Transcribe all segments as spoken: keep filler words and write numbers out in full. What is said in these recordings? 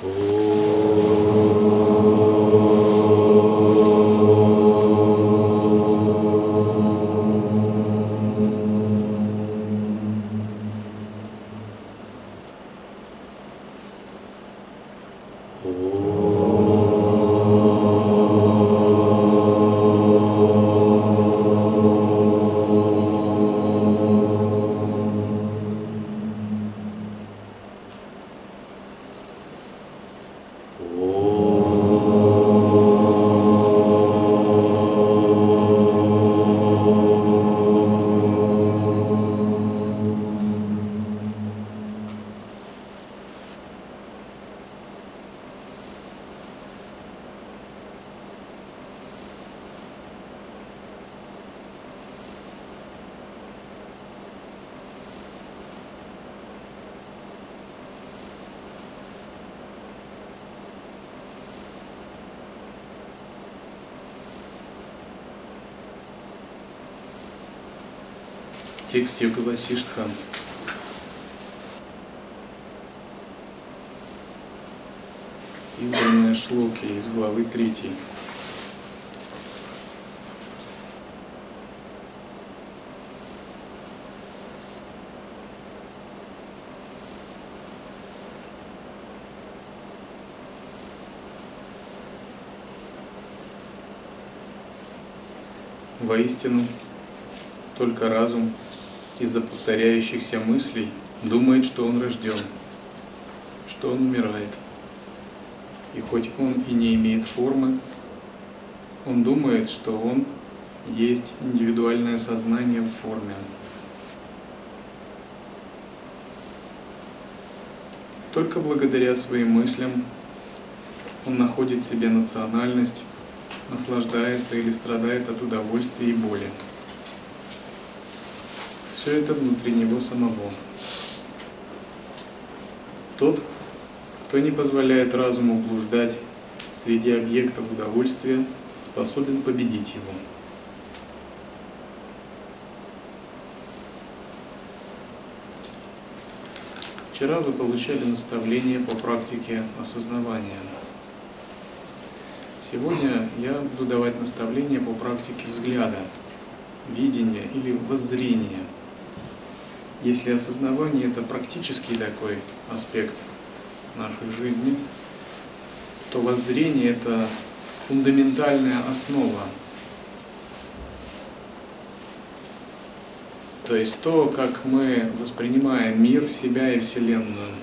Текст Йога Васиштха. Избранные шлоки из главы третьей. Воистину, только разум из-за повторяющихся мыслей думает, что он рожден, что он умирает. И хоть он и не имеет формы, он думает, что он есть индивидуальное сознание в форме. Только благодаря своим мыслям он находит себе национальность, наслаждается или страдает от удовольствия и боли. Все это внутри него самого. Тот, кто не позволяет разуму блуждать среди объектов удовольствия, способен победить его. Вчера вы получали наставление по практике осознавания. Сегодня я буду давать наставление по практике взгляда, видения или воззрения. Если осознавание – это практический такой аспект нашей жизни, то воззрение – это фундаментальная основа. То есть то, как мы воспринимаем мир, себя и Вселенную.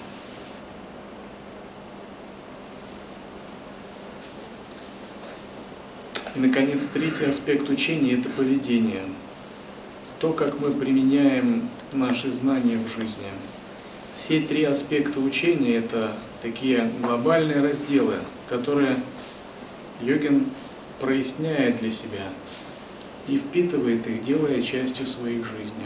И, наконец, третий аспект учения – это поведение. То, как мы применяем наши знания в жизни. Все три аспекта учения – это такие глобальные разделы, которые йогин проясняет для себя и впитывает их, делая частью своей жизни.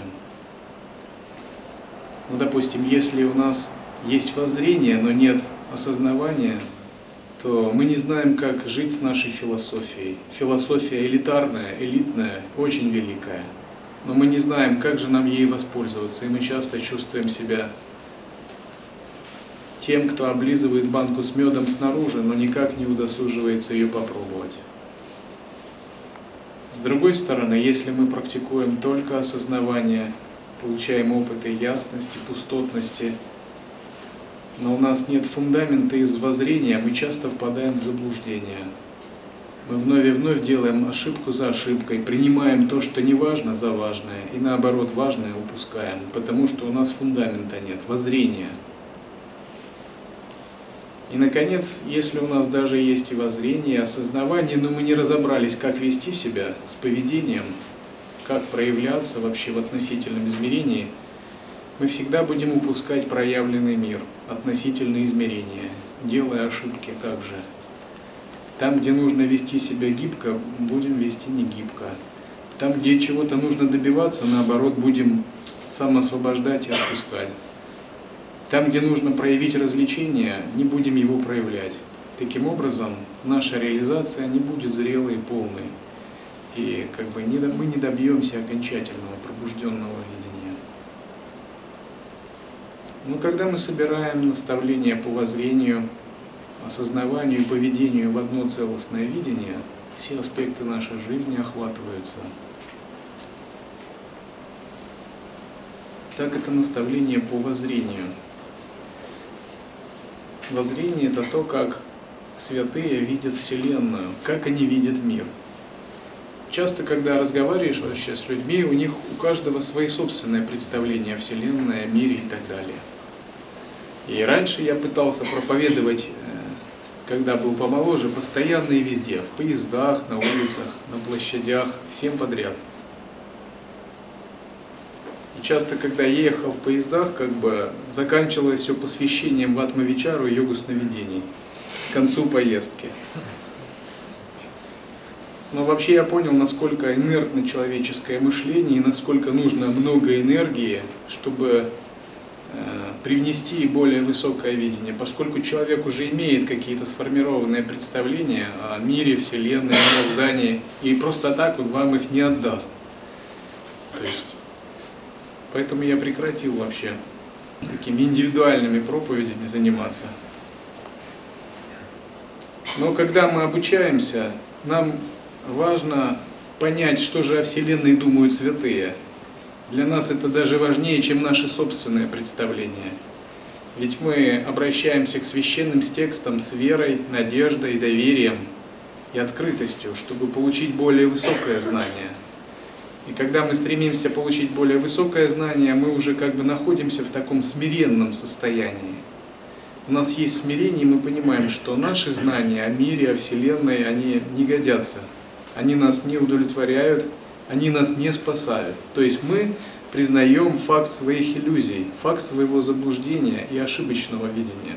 Ну, допустим, если у нас есть воззрение, но нет осознавания, то мы не знаем, как жить с нашей философией. Философия элитарная, элитная, очень великая. Но мы не знаем, как же нам ей воспользоваться, и мы часто чувствуем себя тем, кто облизывает банку с медом снаружи, но никак не удосуживается ее попробовать. С другой стороны, если мы практикуем только осознавание, получаем опыт и ясности, пустотности, но у нас нет фундамента из воззрения, мы часто впадаем в заблуждение. Мы вновь и вновь делаем ошибку за ошибкой, принимаем то, что не важно, за важное, и наоборот, важное упускаем, потому что у нас фундамента нет, воззрения. И, наконец, если у нас даже есть и воззрение, и осознавание, но мы не разобрались, как вести себя с поведением, как проявляться вообще в относительном измерении, мы всегда будем упускать проявленный мир, относительные измерения, делая ошибки также. Там, где нужно вести себя гибко, будем вести не гибко. Там, где чего-то нужно добиваться, наоборот, будем самоосвобождать и отпускать. Там, где нужно проявить развлечение, не будем его проявлять. Таким образом, наша реализация не будет зрелой и полной. И как бы не, мы не добьемся окончательного пробужденного видения. Но когда мы собираем наставления по воззрению, осознаванию и поведению в одно целостное видение, все аспекты нашей жизни охватываются. Так это наставление по воззрению. Воззрение – это то, как святые видят Вселенную, как они видят мир. Часто, когда разговариваешь вообще с людьми, у них у каждого свои собственные представления о Вселенной, о мире и так далее. И раньше я пытался проповедовать, когда был помоложе, постоянно и везде, в поездах, на улицах, на площадях, всем подряд. И часто, когда я ехал в поездах, как бы заканчивалось все посвящением в Атма-вичару и йогу сновидений к концу поездки. Но вообще я понял, насколько инертно человеческое мышление и насколько нужно много энергии, чтобы э, привнести более высокое видение, поскольку человек уже имеет какие-то сформированные представления о мире, Вселенной, мироздании, и просто так он вам их не отдаст. То есть, поэтому я прекратил вообще такими индивидуальными проповедями заниматься. Но когда мы обучаемся, нам важно понять, что же о Вселенной думают святые. Для нас это даже важнее, чем наши собственные представления. Ведь мы обращаемся к священным текстам с верой, надеждой, доверием и открытостью, чтобы получить более высокое знание. И когда мы стремимся получить более высокое знание, мы уже как бы находимся в таком смиренном состоянии. У нас есть смирение, и мы понимаем, что наши знания о мире, о Вселенной, они не годятся. Они нас не удовлетворяют, они нас не спасают. То есть мы признаем факт своих иллюзий, факт своего заблуждения и ошибочного видения.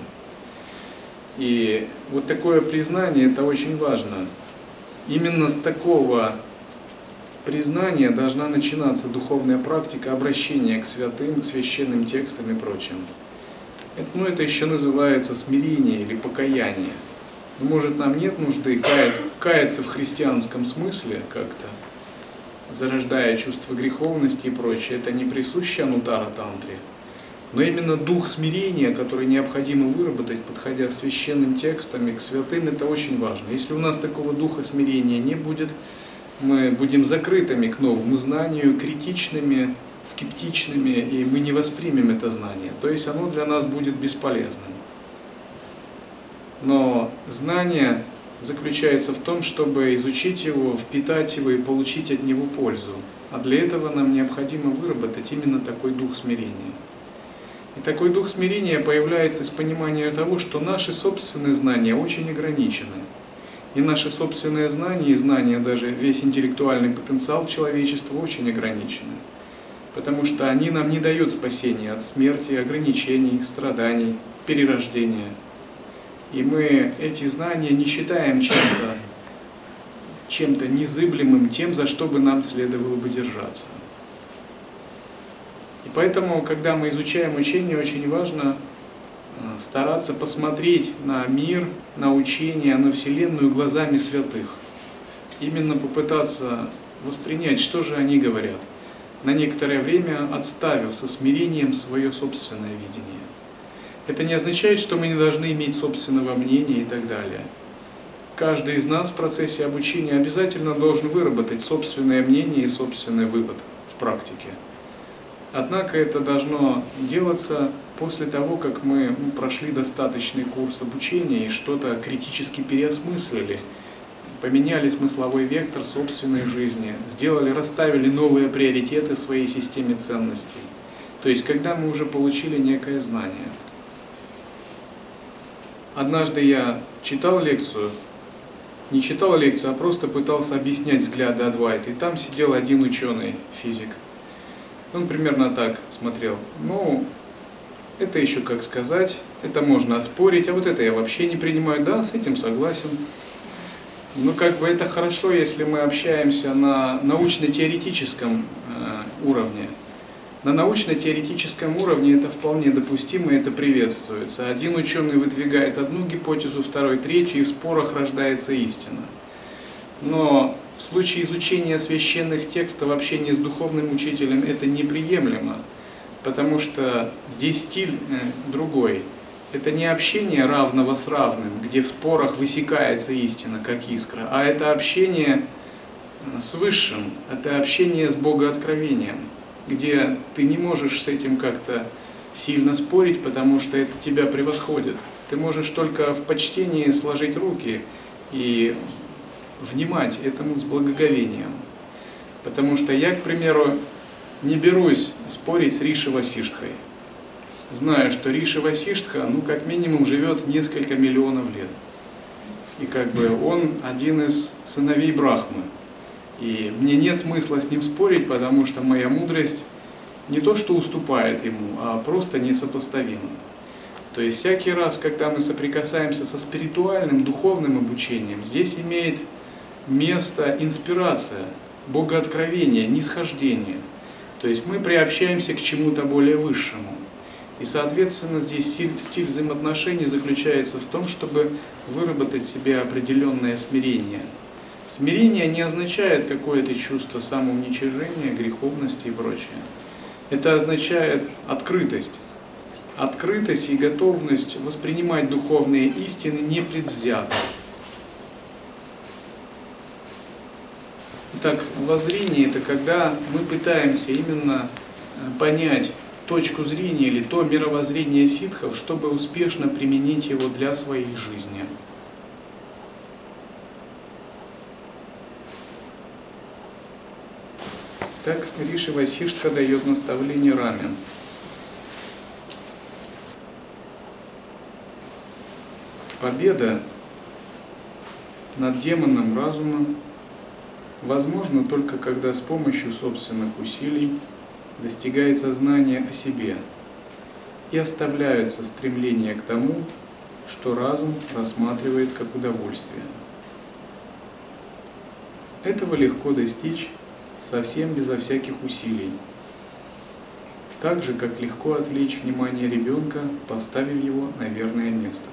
И вот такое признание – это очень важно. Именно с такого признания должна начинаться духовная практика обращения к святым, к священным текстам и прочим. Это, ну, это еще называется смирение или покаяние. Может, нам нет нужды каяться, каяться в христианском смысле как-то, зарождая чувство греховности и прочее. Это не присуще Анутара-тантре. Но именно дух смирения, который необходимо выработать, подходя к священным текстам и к святым, это очень важно. Если у нас такого духа смирения не будет, мы будем закрытыми к новому знанию, критичными, скептичными, и мы не воспримем это знание. То есть оно для нас будет бесполезным. Но знание заключается в том, чтобы изучить его, впитать его и получить от него пользу. А для этого нам необходимо выработать именно такой дух смирения. И такой дух смирения появляется из понимания того, что наши собственные знания очень ограничены. И наши собственные знания, и знания, даже весь интеллектуальный потенциал человечества очень ограничены. Потому что они нам не дают спасения от смерти, ограничений, страданий, перерождения. И мы эти знания не считаем чем-то, чем-то незыблемым, тем, за что бы нам следовало бы держаться. И поэтому, когда мы изучаем учение, очень важно стараться посмотреть на мир, на учение, на Вселенную глазами святых. Именно попытаться воспринять, что же они говорят, на некоторое время отставив со смирением свое собственное видение. Это не означает, что мы не должны иметь собственного мнения и так далее. Каждый из нас в процессе обучения обязательно должен выработать собственное мнение и собственный вывод в практике. Однако это должно делаться после того, как мы ну, прошли достаточный курс обучения и что-то критически переосмыслили, поменяли смысловой вектор собственной жизни, сделали, расставили новые приоритеты в своей системе ценностей. То есть, когда мы уже получили некое знание. Однажды я читал лекцию, не читал лекцию, а просто пытался объяснять взгляды Адвайты. И там сидел один ученый, физик. Он примерно так смотрел. Ну, это еще как сказать, это можно оспорить, а вот это я вообще не принимаю. Да, с этим согласен. Но как бы это хорошо, если мы общаемся на научно-теоретическом э, уровне. На научно-теоретическом уровне это вполне допустимо, это приветствуется. Один ученый выдвигает одну гипотезу, второй третью, и в спорах рождается истина. Но в случае изучения священных текстов, общения с духовным учителем, это неприемлемо, потому что здесь стиль другой. это не общение равного с равным, где в спорах высекается истина, как искра, а это общение с Высшим, это общение с Богооткровением, где ты не можешь с этим как-то сильно спорить, потому что это тебя превосходит. Ты можешь только в почтении сложить руки и внимать этому с благоговением. Потому что я, к примеру, не берусь спорить с Риши Васиштхой, зная, что Риши Васиштха, ну, как минимум, живет несколько миллионов лет. И как бы он один из сыновей Брахмы. И мне нет смысла с ним спорить, потому что моя мудрость не то что уступает ему, а просто несопоставима. То есть всякий раз, когда мы соприкасаемся со спиритуальным, духовным обучением, здесь имеет место инспирация, богооткровение, нисхождение. То есть мы приобщаемся к чему-то более высшему. И, соответственно, здесь стиль, стиль взаимоотношений заключается в том, чтобы выработать в себе определенное смирение. Смирение не означает какое-то чувство самоуничижения, греховности и прочее. Это означает открытость. Открытость и готовность воспринимать духовные истины непредвзято. Итак, воззрение – это когда мы пытаемся именно понять точку зрения или то мировоззрение ситхов, чтобы успешно применить его для своей жизни. Так Риши Васиштха дает наставление Раме. Победа над демоном разума возможно только когда с помощью собственных усилий достигается знание о себе и оставляются стремления к тому, что разум рассматривает как удовольствие. Этого легко достичь совсем безо всяких усилий, так же, как легко отвлечь внимание ребенка, поставив его на верное место.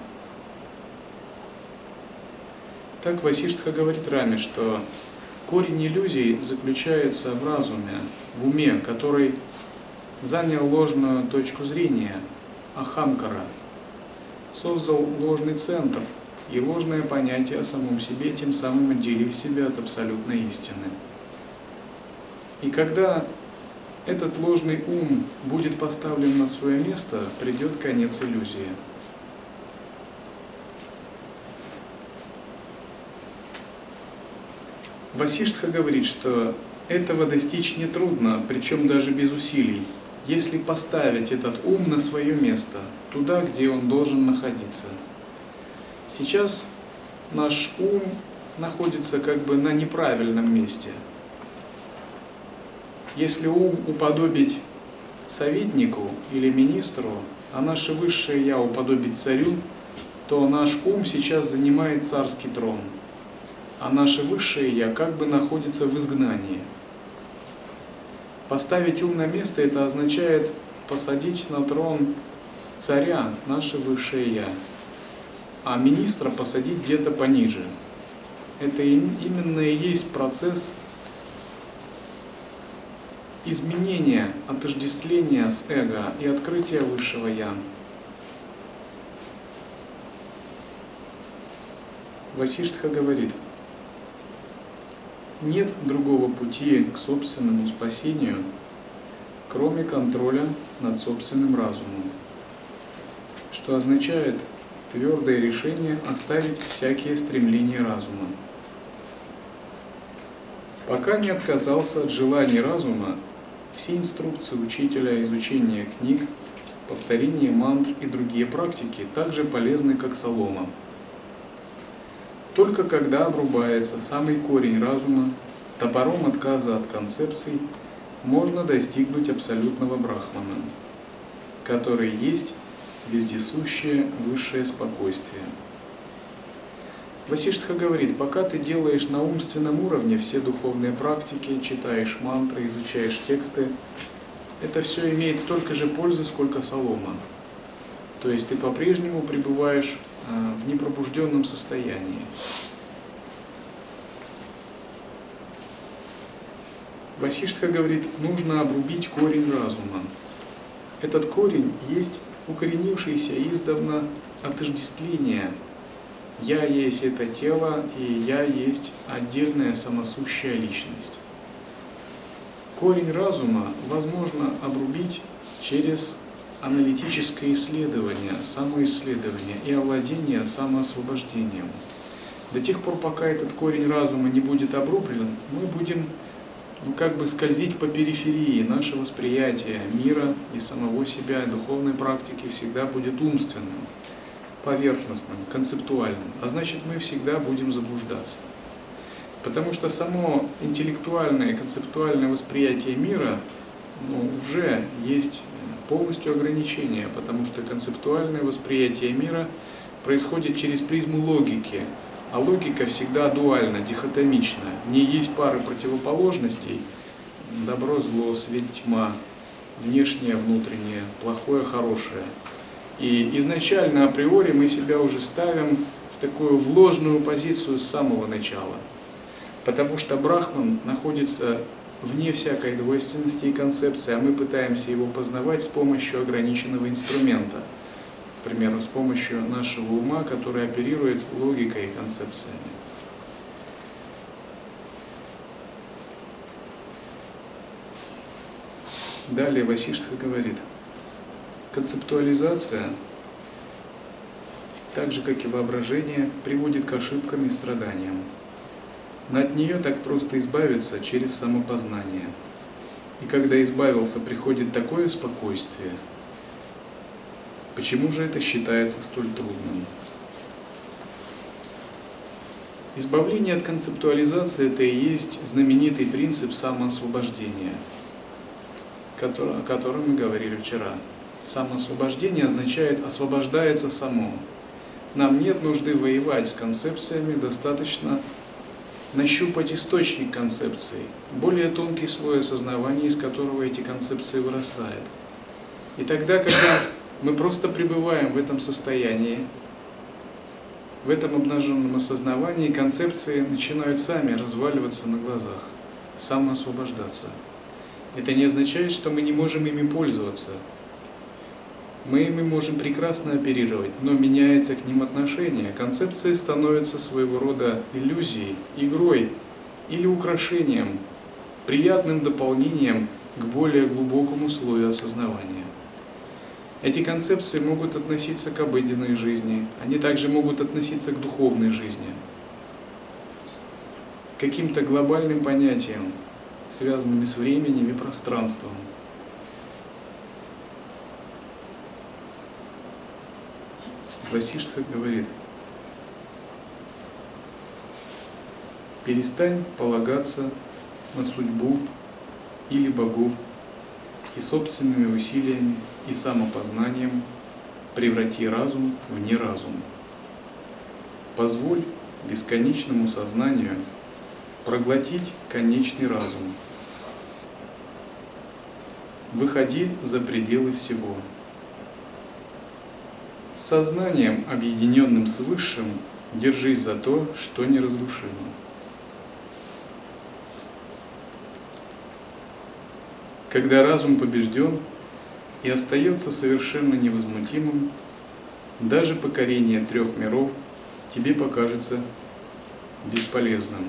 Так Васиштха говорит Раме, что корень иллюзий заключается в разуме, в уме, который занял ложную точку зрения, ахамкара, создал ложный центр и ложное понятие о самом себе, тем самым отделив себя от абсолютной истины. И когда этот ложный ум будет поставлен на свое место, придет конец иллюзии. Васиштха говорит, что этого достичь нетрудно, причем даже без усилий, если поставить этот ум на свое место, туда, где он должен находиться. Сейчас наш ум находится как бы на неправильном месте. Если ум уподобить советнику или министру, а наше высшее Я уподобить царю, то наш ум сейчас занимает царский трон, а наше высшее Я как бы находится в изгнании. Поставить ум на место – это означает посадить на трон царя, наше высшее Я, а министра посадить где-то пониже. Это именно и есть процесс изменения, отождествления с эго и открытия высшего Я. Васиштха говорит: нет другого пути к собственному спасению, кроме контроля над собственным разумом, что означает твердое решение оставить всякие стремления разума. Пока не отказался от желаний разума, все инструкции учителя, изучение книг, повторение мантр и другие практики также полезны, как солома. Только когда обрубается самый корень разума, топором отказа от концепций, можно достигнуть абсолютного брахмана, который есть вездесущее высшее спокойствие. Васиштха говорит: пока ты делаешь на умственном уровне все духовные практики, читаешь мантры, изучаешь тексты, это все имеет столько же пользы, сколько солома. То есть ты по-прежнему пребываешь в непробужденном состоянии. Васиштха говорит: нужно обрубить корень разума. Этот корень есть укоренившееся издавна отождествление. Я есть это тело, и я есть отдельная самосущая личность. Корень разума возможно обрубить через аналитическое исследование, самоисследование и овладение самоосвобождением. До тех пор, пока этот корень разума не будет обрублен, мы будем ну, как бы скользить по периферии. Наше восприятие мира и самого себя, и духовной практики всегда будет умственным, поверхностным, концептуальным. А значит, мы всегда будем заблуждаться. Потому что само интеллектуальное и концептуальное восприятие мира ну, уже есть полностью ограничение, потому что концептуальное восприятие мира происходит через призму логики, а логика всегда дуальна, дихотомична. В ней есть пары противоположностей: добро, зло, свет, тьма, внешнее, внутреннее, плохое, хорошее. И изначально, априори, мы себя уже ставим в такую вложенную позицию с самого начала. Потому что Брахман находится вне всякой двойственности и концепции, а мы пытаемся его познавать с помощью ограниченного инструмента. К примеру, с помощью нашего ума, который оперирует логикой и концепциями. Далее Васиштха говорит: концептуализация, так же как и воображение, приводит к ошибкам и страданиям. Но от нее так просто избавиться через самопознание. И когда избавился, приходит такое спокойствие. Почему же это считается столь трудным? Избавление от концептуализации – это и есть знаменитый принцип самоосвобождения, о котором мы говорили вчера. Самоосвобождение означает «освобождается само». Нам нет нужды воевать с концепциями, достаточно нащупать источник концепции, более тонкий слой осознавания, из которого эти концепции вырастают. И тогда, когда мы просто пребываем в этом состоянии, в этом обнаженном осознавании, концепции начинают сами разваливаться на глазах, самоосвобождаться. Это не означает, что мы не можем ими пользоваться. Мы ими можем прекрасно оперировать, но меняется к ним отношение. Концепции становятся своего рода иллюзией, игрой или украшением, приятным дополнением к более глубокому слою осознавания. Эти концепции могут относиться к обыденной жизни, они также могут относиться к духовной жизни, к каким-то глобальным понятиям, связанными с временем и пространством. Васиштха говорит: перестань полагаться на судьбу или богов и собственными усилиями и самопознанием преврати разум в неразум. Позволь бесконечному сознанию проглотить конечный разум. Выходи за пределы всего. С сознанием, объединенным с Высшим, держись за то, что неразрушимо. Когда разум побежден и остается совершенно невозмутимым, даже покорение трех миров тебе покажется бесполезным.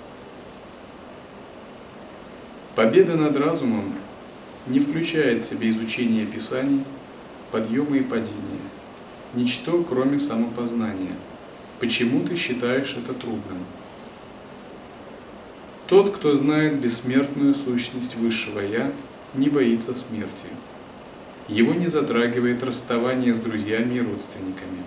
Победа над разумом не включает в себя изучение Писаний, подъема и падения. Ничто, кроме самопознания. Почему ты считаешь это трудным? Тот, кто знает бессмертную сущность Высшего Я, не боится смерти. Его не затрагивает расставание с друзьями и родственниками.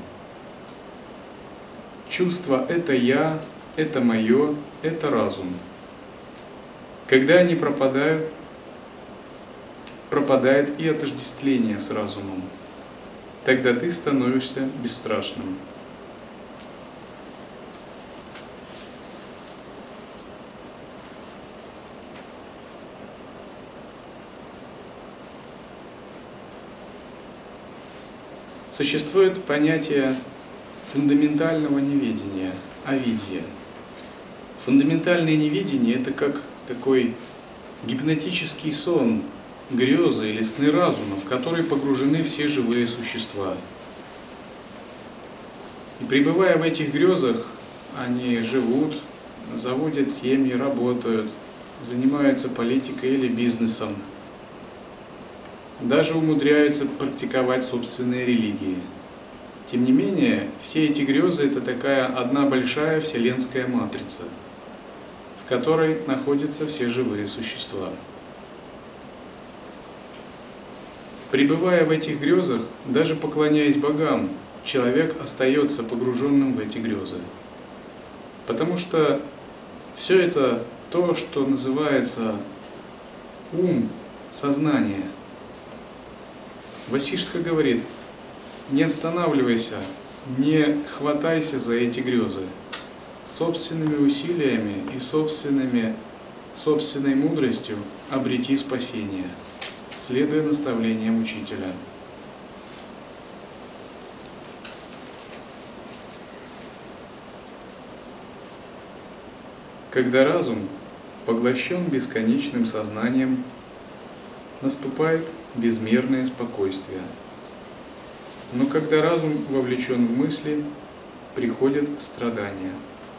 Чувство «это я», «это мое», «это разум». Когда они пропадают, пропадает и отождествление с разумом. Тогда ты становишься бесстрашным. Существует понятие фундаментального неведения, авидья. Фундаментальное неведение – это как такой гипнотический сон, грезы или сны разума, в которые погружены все живые существа. И пребывая в этих грезах, они живут, заводят семьи, работают, занимаются политикой или бизнесом, даже умудряются практиковать собственные религии. Тем не менее, все эти грезы – это такая одна большая вселенская матрица, в которой находятся все живые существа. Пребывая в этих грезах, даже поклоняясь богам, человек остается погруженным в эти грезы. Потому что все это то, что называется ум, сознание. Васиштха говорит: не останавливайся, не хватайся за эти грезы. Собственными усилиями и собственными, собственной мудростью обрети спасение, следуя наставлениям учителя. Когда разум поглощен бесконечным сознанием, наступает безмерное спокойствие. Но когда разум вовлечен в мысли, приходят страдания.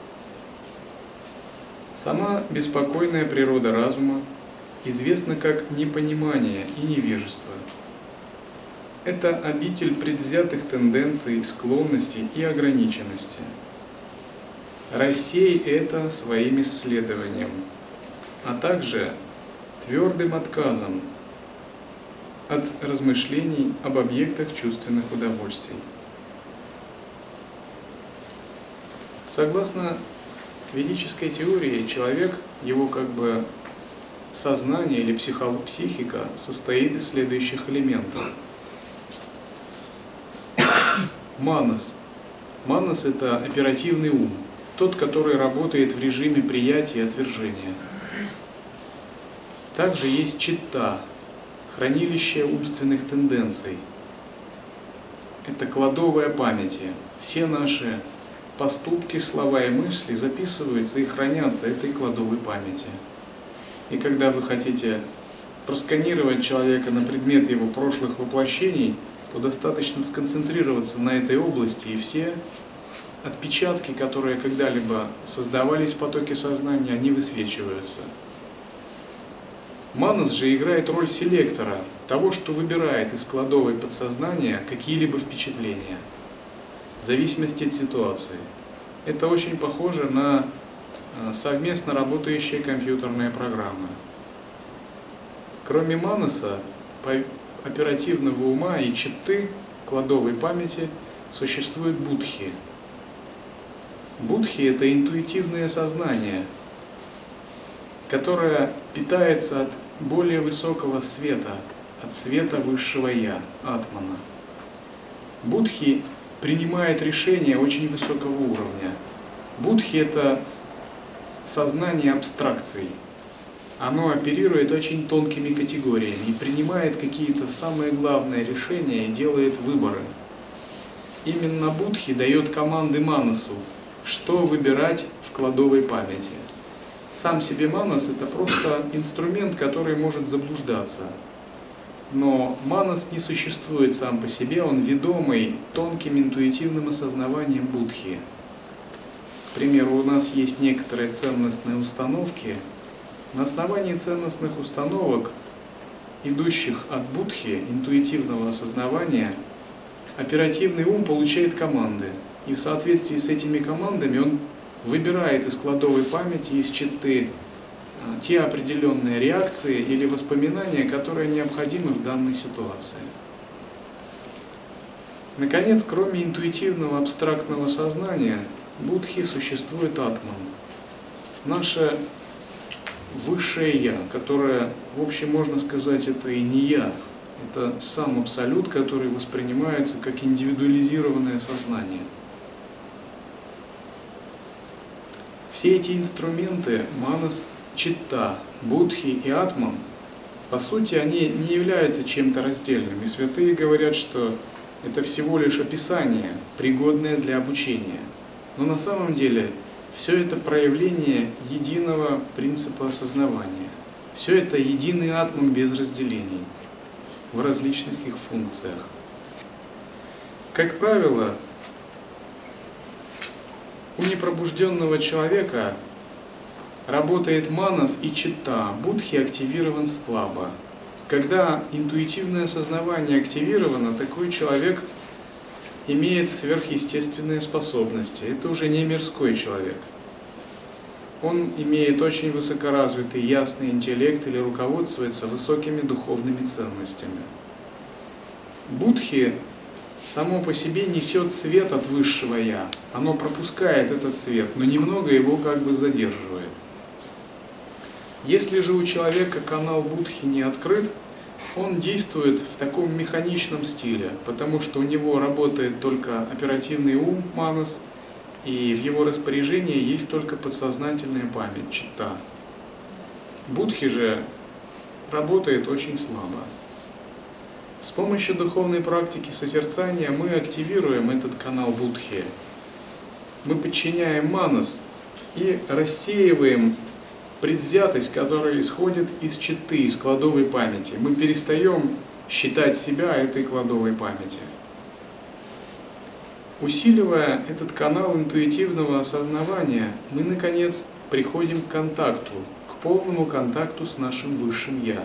Сама беспокойная природа разума известна как непонимание и невежество. Это обитель предвзятых тенденций, склонностей и ограниченности. Рассей это своим исследованием, а также твердым отказом от размышлений об объектах чувственных удовольствий. Согласно ведической теории, человек, его как бы сознание или психика состоит из следующих элементов. Манас. Манас – это оперативный ум, тот, который работает в режиме приятия и отвержения. Также есть читта, хранилище умственных тенденций. Это кладовая памяти. Все наши поступки, слова и мысли записываются и хранятся этой кладовой памяти. И когда вы хотите просканировать человека на предмет его прошлых воплощений, то достаточно сконцентрироваться на этой области, и все отпечатки, которые когда-либо создавались в потоке сознания, они высвечиваются. Манас же играет роль селектора, того, что выбирает из кладовой подсознания какие-либо впечатления, в зависимости от ситуации. Это очень похоже на совместно работающие компьютерные программы. Кроме манаса, оперативного ума и читты, кладовой памяти, существуют будхи. Будхи – это интуитивное сознание, которое питается от более высокого света, от света высшего Я, Атмана. Будхи принимает решения очень высокого уровня. Будхи – это сознание абстракций. Оно оперирует очень тонкими категориями и принимает какие-то самые главные решения и делает выборы. Именно Будхи дает команды Манасу, что выбирать в кладовой памяти. Сам себе Манас – это просто инструмент, который может заблуждаться. Но Манас не существует сам по себе, он ведомый тонким интуитивным осознаванием Будхи. К примеру, у нас есть некоторые ценностные установки. На основании ценностных установок, идущих от Будхи, интуитивного осознавания, оперативный ум получает команды. И в соответствии с этими командами он выбирает из кладовой памяти, из читты, те определенные реакции или воспоминания, которые необходимы в данной ситуации. Наконец, кроме интуитивного абстрактного сознания, Будхи существует Атман. Наше высшее Я, которое, в общем, можно сказать, это и не Я. Это сам Абсолют, который воспринимается как индивидуализированное сознание. Все эти инструменты, манас, читта, будхи и атман, по сути, они не являются чем-то раздельным. И святые говорят, что это всего лишь описание, пригодное для обучения. Но на самом деле все это проявление единого принципа осознавания. Все это единый атом без разделений в различных их функциях. Как правило, у непробужденного человека работает манас и читта, будхи активирован слабо. Когда интуитивное сознавание активировано, такой человек имеет сверхъестественные способности. Это уже не мирской человек. Он имеет очень высокоразвитый ясный интеллект или руководствуется высокими духовными ценностями. Будхи само по себе несет свет от высшего Я. Оно пропускает этот свет, но немного его как бы задерживает. Если же у человека канал Будхи не открыт, он действует в таком механичном стиле, потому что у него работает только оперативный ум, манас, и в его распоряжении есть только подсознательная память, читта. Будхи же работает очень слабо. С помощью духовной практики созерцания мы активируем этот канал Будхи. Мы подчиняем манас и рассеиваем предвзятость, которая исходит из читты, из кладовой памяти. Мы перестаем считать себя этой кладовой памяти. Усиливая этот канал интуитивного осознавания, мы, наконец, приходим к контакту, к полному контакту с нашим Высшим Я.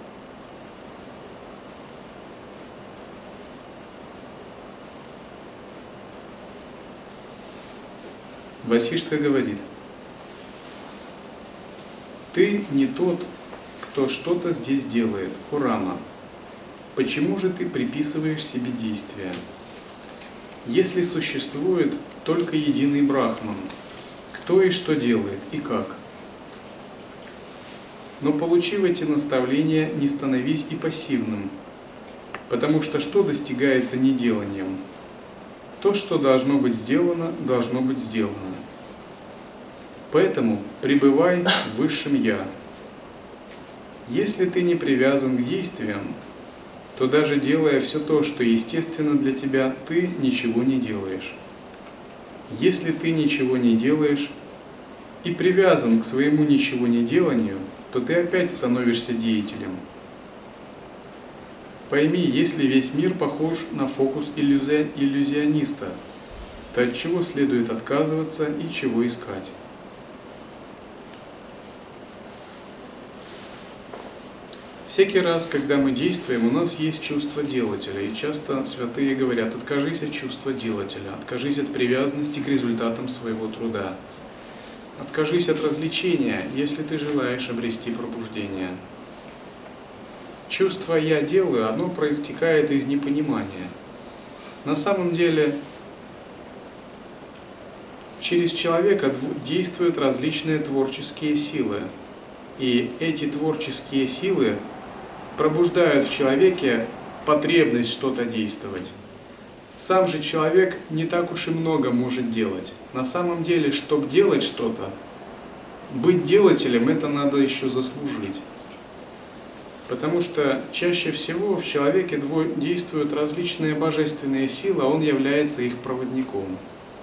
Васиштха говорит: «Ты не тот, кто что-то здесь делает, о Рама. Почему же ты приписываешь себе действия? Если существует только единый Брахман, кто и что делает, и как? Но получив эти наставления, не становись и пассивным, потому что что достигается неделанием? То, что должно быть сделано, должно быть сделано. Поэтому пребывай в Высшем Я. Если ты не привязан к действиям, то даже делая все то, что естественно для тебя, ты ничего не делаешь. Если ты ничего не делаешь и привязан к своему ничего не деланию, то ты опять становишься деятелем. Пойми, если весь мир похож на фокус иллюзи... иллюзиониста, то от чего следует отказываться и чего искать? Всякий раз, когда мы действуем, у нас есть чувство делателя, и часто святые говорят: откажись от чувства делателя, откажись от привязанности к результатам своего труда, откажись от развлечения, если ты желаешь обрести пробуждение. Чувство «я делаю», оно проистекает из непонимания. На самом деле, через человека действуют различные творческие силы, и эти творческие силы пробуждают в человеке потребность что-то действовать. Сам же человек не так уж и много может делать. На самом деле, чтобы делать что-то, быть делателем, это надо еще заслужить. Потому что чаще всего в человеке действуют различные божественные силы, а он является их проводником.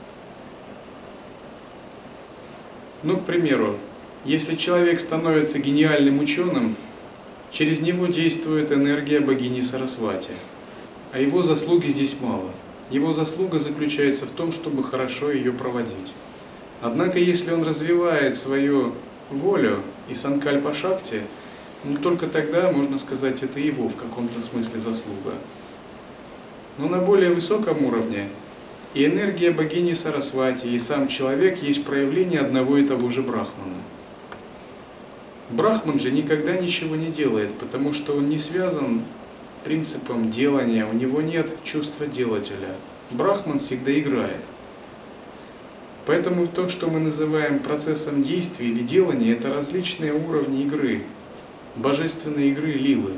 Ну, к примеру, если человек становится гениальным ученым, через него действует энергия богини Сарасвати, а его заслуги здесь мало. Его заслуга заключается в том, чтобы хорошо ее проводить. Однако, если он развивает свою волю и санкальпа-шакти, ну, только тогда, можно сказать, это его в каком-то смысле заслуга. Но на более высоком уровне и энергия богини Сарасвати, и сам человек есть проявление одного и того же Брахмана. Брахман же никогда ничего не делает, потому что он не связан принципом делания, у него нет чувства делателя. Брахман всегда играет. Поэтому то, что мы называем процессом действия или делания, это различные уровни игры, божественной игры лилы.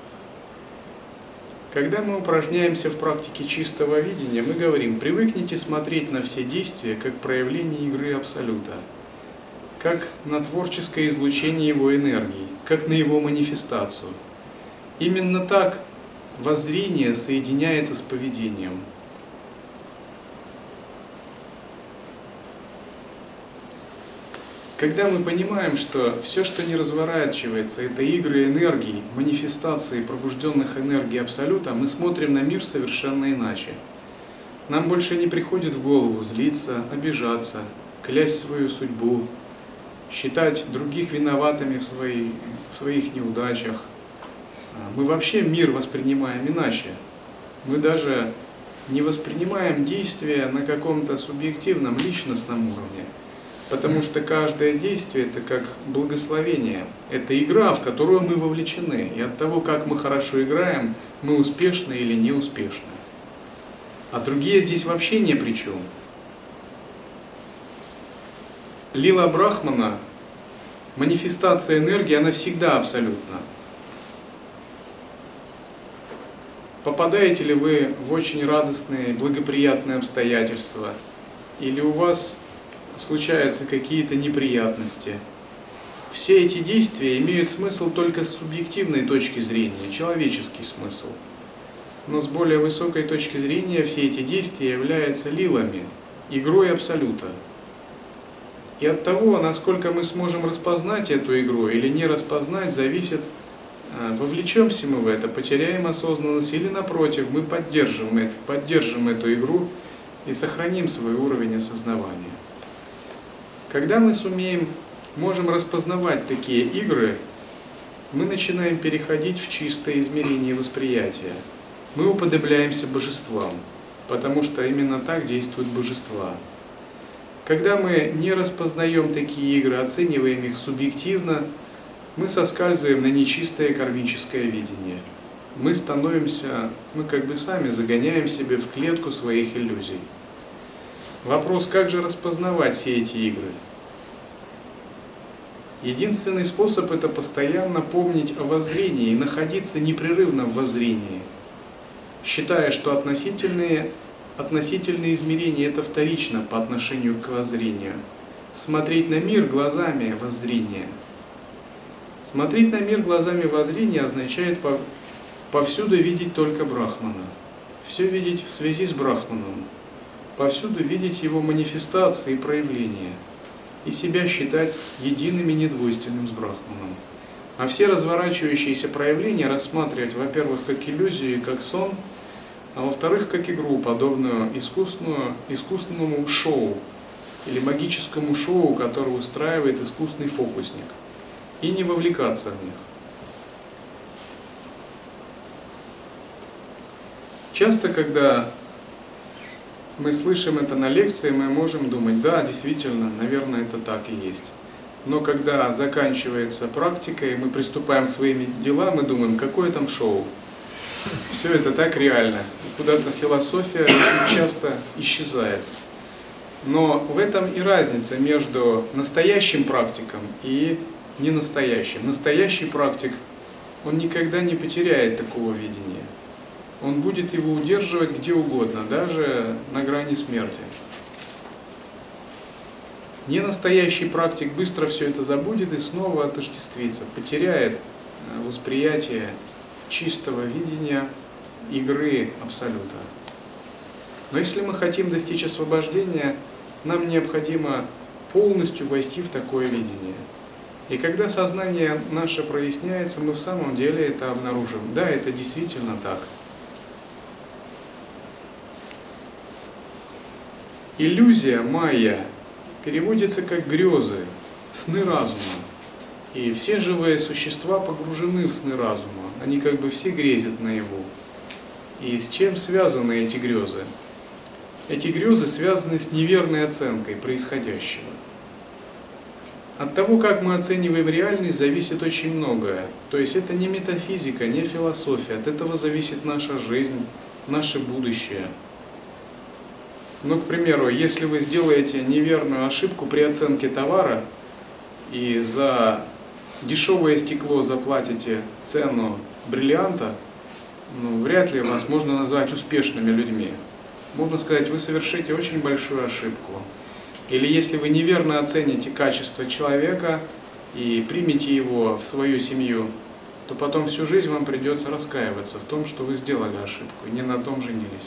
Когда мы упражняемся в практике чистого видения, мы говорим: привыкните смотреть на все действия как проявление игры Абсолюта, как на творческое излучение его энергии, как на его манифестацию. Именно так воззрение соединяется с поведением. Когда мы понимаем, что все, что не разворачивается, это игры энергий, манифестации пробужденных энергий Абсолюта, мы смотрим на мир совершенно иначе. Нам больше не приходит в голову злиться, обижаться, клясть свою судьбу, считать других виноватыми в, своей, в своих неудачах. Мы вообще мир воспринимаем иначе. Мы даже не воспринимаем действия на каком-то субъективном, личностном уровне. Потому что каждое действие – это как благословение. Это игра, в которую мы вовлечены. И от того, как мы хорошо играем, мы успешны или неуспешны. А другие здесь вообще ни при чем. Лила Брахмана, манифестация энергии, она всегда абсолютна. Попадаете ли вы в очень радостные, благоприятные обстоятельства? Или у вас случаются какие-то неприятности? Все эти действия имеют смысл только с субъективной точки зрения, человеческий смысл. Но с более высокой точки зрения все эти действия являются лилами, игрой Абсолюта. И от того, насколько мы сможем распознать эту игру или не распознать, зависит, вовлечемся мы в это, потеряем осознанность или, напротив, мы поддержим, это, поддержим эту игру и сохраним свой уровень осознавания. Когда мы сумеем, можем распознавать такие игры, мы начинаем переходить в чистое измерение восприятия. Мы уподобляемся божествам, потому что именно так действуют божества. Когда мы не распознаем такие игры, оцениваем их субъективно, мы соскальзываем на нечистое кармическое видение. Мы становимся, мы как бы сами загоняем себя в клетку своих иллюзий. Вопрос, как же распознавать все эти игры? Единственный способ – это постоянно помнить о воззрении и находиться непрерывно в воззрении, считая, что относительные, относительные измерения – это вторично по отношению к воззрению. Смотреть на мир глазами воззрения. Смотреть на мир глазами воззрения означает повсюду видеть только Брахмана, все видеть в связи с Брахманом, повсюду видеть его манифестации и проявления, и себя считать единым и недвойственным с Брахманом. А все разворачивающиеся проявления рассматривать, во-первых, как иллюзию и как сон, а во-вторых, как игру, подобную искусственному, искусственному шоу или магическому шоу, которое устраивает искусный фокусник, и не вовлекаться в них. Часто, когда мы слышим это на лекции, мы можем думать, да, действительно, наверное, это так и есть. Но когда заканчивается практика, и мы приступаем к своим делам, мы думаем, какое там шоу. Все это так реально. И куда-то философия очень часто исчезает. Но в этом и разница между настоящим практиком и ненастоящим. Настоящий практик, он никогда не потеряет такого видения. Он будет его удерживать где угодно, даже на грани смерти. Ненастоящий практик быстро все это забудет и снова отождествится, потеряет восприятие чистого видения игры Абсолюта. Но если мы хотим достичь освобождения, нам необходимо полностью войти в такое видение. И когда сознание наше проясняется, мы в самом деле это обнаружим. Да, это действительно так. Иллюзия, майя, переводится как грезы, сны разума. И все живые существа погружены в сны разума. Они как бы все грезят наяву. И с чем связаны эти грезы? Эти грезы связаны с неверной оценкой происходящего. От того, как мы оцениваем реальность, зависит очень многое. То есть это не метафизика, не философия. От этого зависит наша жизнь, наше будущее. Ну, к примеру, если вы сделаете неверную ошибку при оценке товара и за дешевое стекло заплатите цену бриллианта, ну, вряд ли вас можно назвать успешными людьми. Можно сказать, вы совершите очень большую ошибку. Или если вы неверно оцените качество человека и примете его в свою семью, то потом всю жизнь вам придется раскаиваться в том, что вы сделали ошибку, и не на том женились.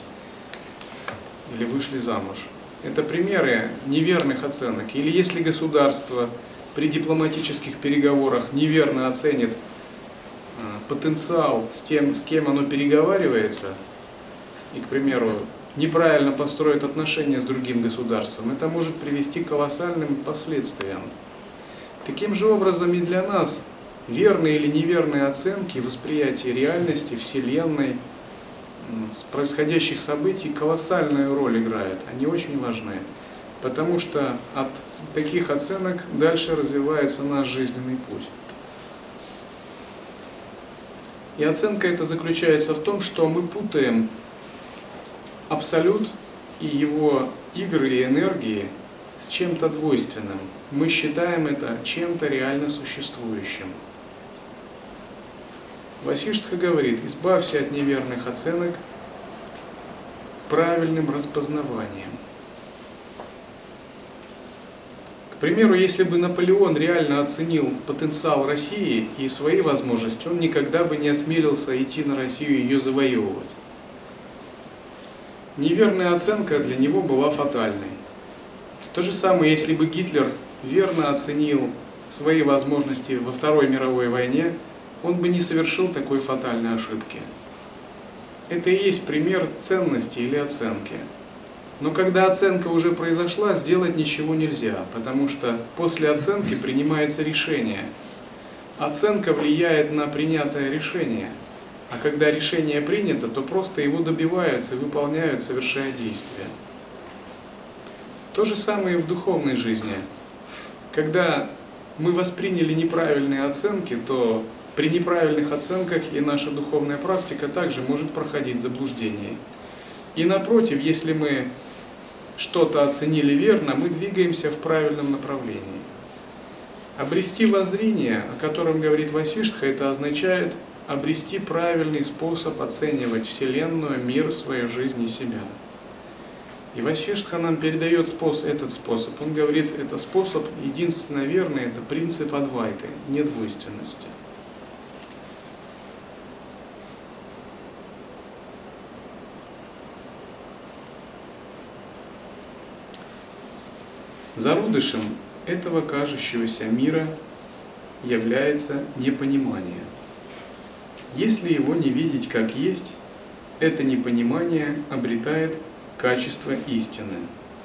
Или вышли замуж. Это примеры неверных оценок. Или если государство при дипломатических переговорах неверно оценит потенциал с тем, с кем оно переговаривается, и, к примеру, неправильно построит отношения с другим государством, это может привести к колоссальным последствиям. Таким же образом и для нас верные или неверные оценки, восприятие реальности, Вселенной, с происходящих событий колоссальную роль играют. Они очень важны, потому что от таких оценок дальше развивается наш жизненный путь. И оценка эта заключается в том, что мы путаем абсолют и его игры и энергии с чем-то двойственным. Мы считаем это чем-то реально существующим. Васиштха говорит: избавься от неверных оценок правильным распознаванием. К примеру, если бы Наполеон реально оценил потенциал России и свои возможности, он никогда бы не осмелился идти на Россию и ее завоевывать. Неверная оценка для него была фатальной. То же самое, если бы Гитлер верно оценил свои возможности во Второй мировой войне, он бы не совершил такой фатальной ошибки. Это и есть пример ценности или оценки. Но когда оценка уже произошла, сделать ничего нельзя, потому что после оценки принимается решение. Оценка влияет на принятое решение, а когда решение принято, то просто его добиваются и выполняют, совершая действия. То же самое и в духовной жизни. Когда мы восприняли неправильные оценки, то при неправильных оценках и наша духовная практика также может проходить заблуждение. И напротив, если мы что-то оценили верно, мы двигаемся в правильном направлении. Обрести воззрение, о котором говорит Васиштха, это означает обрести правильный способ оценивать Вселенную, мир, свою жизнь и себя. И Васиштха нам передает способ, этот способ. Он говорит, это способ единственно верный, это принцип Адвайты, недвойственности. Зародышем этого кажущегося мира является непонимание. Если его не видеть как есть, это непонимание обретает качество истины.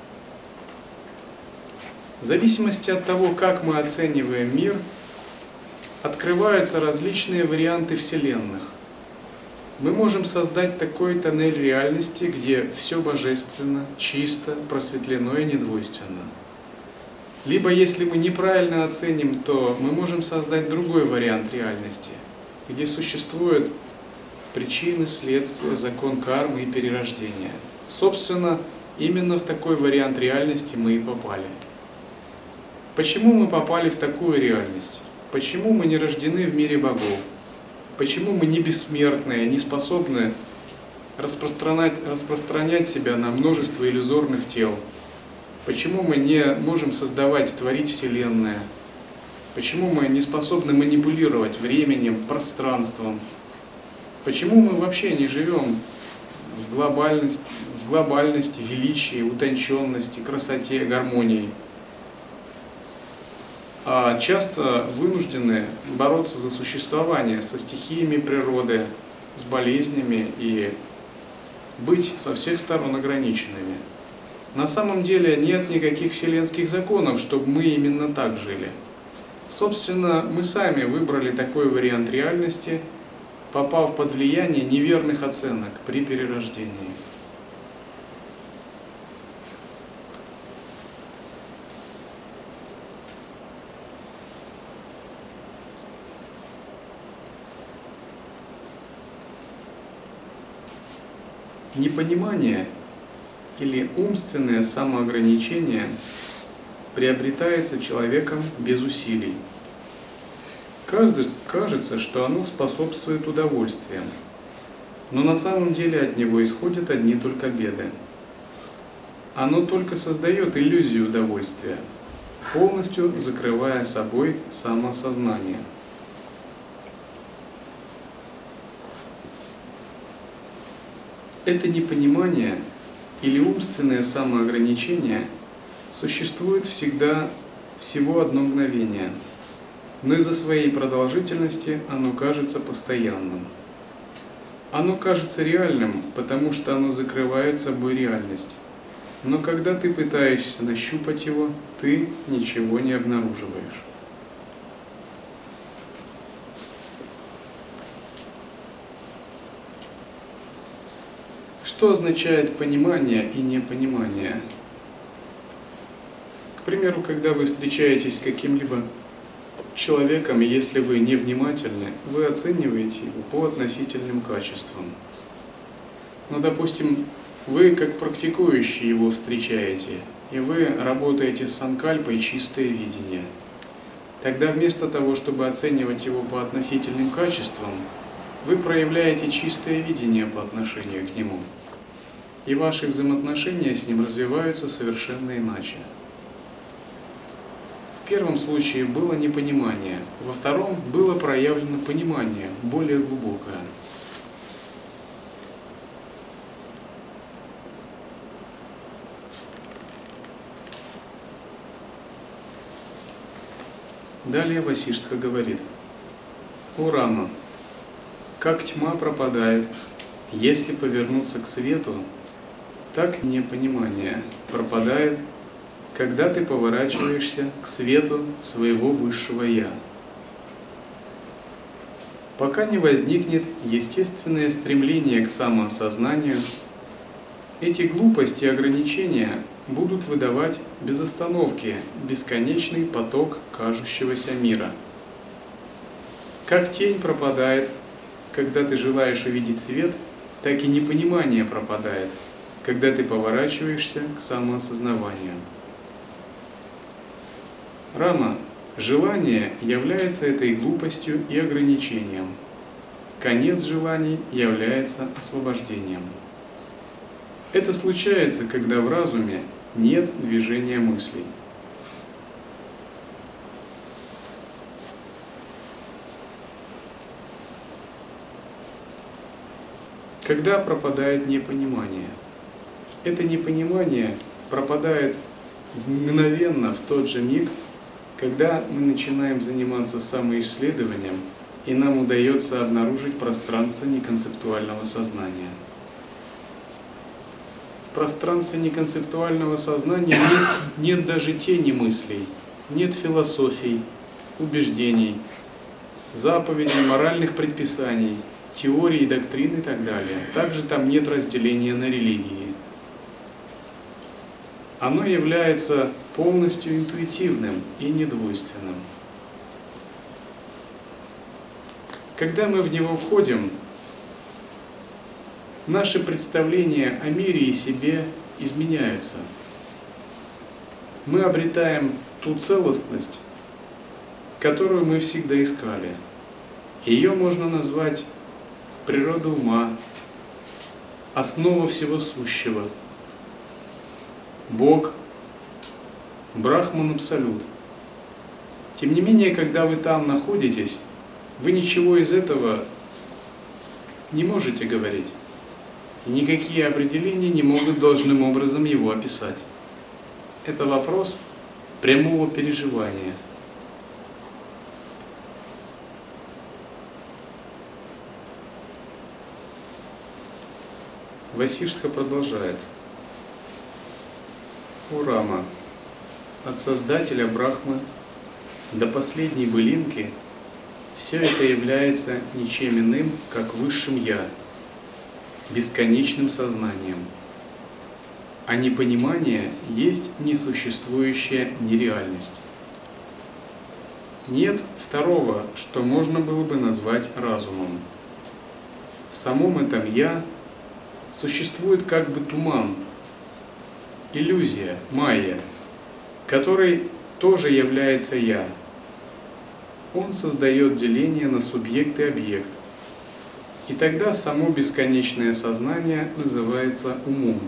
В зависимости от того, как мы оцениваем мир, открываются различные варианты вселенных. Мы можем создать такой тоннель реальности, где все божественно, чисто, просветлено и недвойственно. Либо, если мы неправильно оценим, то мы можем создать другой вариант реальности, где существуют причины, следствия, закон кармы и перерождения. Собственно, именно в такой вариант реальности мы и попали. Почему мы попали в такую реальность? Почему мы не рождены в мире богов? Почему мы не бессмертные, не способны распространять, распространять себя на множество иллюзорных тел? Почему мы не можем создавать, творить Вселенную? Почему мы не способны манипулировать временем, пространством? Почему мы вообще не живем в глобальности, в глобальности, величии, утонченности, красоте, гармонии? А часто вынуждены бороться за существование со стихиями природы, с болезнями и быть со всех сторон ограниченными. На самом деле нет никаких вселенских законов, чтобы мы именно так жили. Собственно, мы сами выбрали такой вариант реальности, попав под влияние неверных оценок при перерождении. Непонимание или умственное самоограничение приобретается человеком без усилий. Кажется, что оно способствует удовольствиям, но на самом деле от него исходят одни только беды. Оно только создает иллюзию удовольствия, полностью закрывая собой самосознание. Это непонимание или умственное самоограничение существует всегда всего одно мгновение, но из-за своей продолжительности оно кажется постоянным. Оно кажется реальным, потому что оно закрывает собой реальность. Но когда ты пытаешься нащупать его, ты ничего не обнаруживаешь. Что означает понимание и непонимание? К примеру, когда вы встречаетесь с каким-либо человеком, и если вы невнимательны, вы оцениваете его по относительным качествам. Но, допустим, вы как практикующий его встречаете, и вы работаете с санкальпой «чистое видение». Тогда вместо того, чтобы оценивать его по относительным качествам, вы проявляете чистое видение по отношению к нему. И ваши взаимоотношения с ним развиваются совершенно иначе. В первом случае было непонимание, во втором было проявлено понимание, более глубокое. Далее Васиштха говорит: «О Рама, как тьма пропадает, если повернуться к свету, так непонимание пропадает, когда ты поворачиваешься к свету своего высшего Я. Пока не возникнет естественное стремление к самоосознанию, эти глупости и ограничения будут выдавать без остановки бесконечный поток кажущегося мира. Как тень пропадает, когда ты желаешь увидеть свет, так и непонимание пропадает, когда ты поворачиваешься к самоосознаванию. Рама, желание является этой глупостью и ограничением. Конец желаний является освобождением. Это случается, когда в разуме нет движения мыслей. Когда пропадает непонимание? Это непонимание пропадает мгновенно, в тот же миг, когда мы начинаем заниматься самоисследованием, и нам удается обнаружить пространство неконцептуального сознания. В пространстве неконцептуального сознания нет, нет даже тени мыслей, нет философий, убеждений, заповедей, моральных предписаний, теорий, доктрин и так далее. Также там нет разделения на религии. Оно является полностью интуитивным и недвойственным. Когда мы в него входим, наши представления о мире и себе изменяются. Мы обретаем ту целостность, которую мы всегда искали. Ее можно назвать природа ума, основа всего сущего, Бог, Брахман Абсолют. Тем не менее, когда вы там находитесь, вы ничего из этого не можете говорить. И никакие определения не могут должным образом его описать. Это вопрос прямого переживания. Васиштха продолжает. О Рама, от Создателя Брахмы до последней былинки все это является ничем иным, как Высшим Я, бесконечным сознанием. А непонимание есть несуществующая нереальность. Нет второго, что можно было бы назвать разумом. В самом этом «я» существует как бы туман, иллюзия, майя, который тоже является «я». Он создает деление на субъект и объект. И тогда само бесконечное сознание называется умом.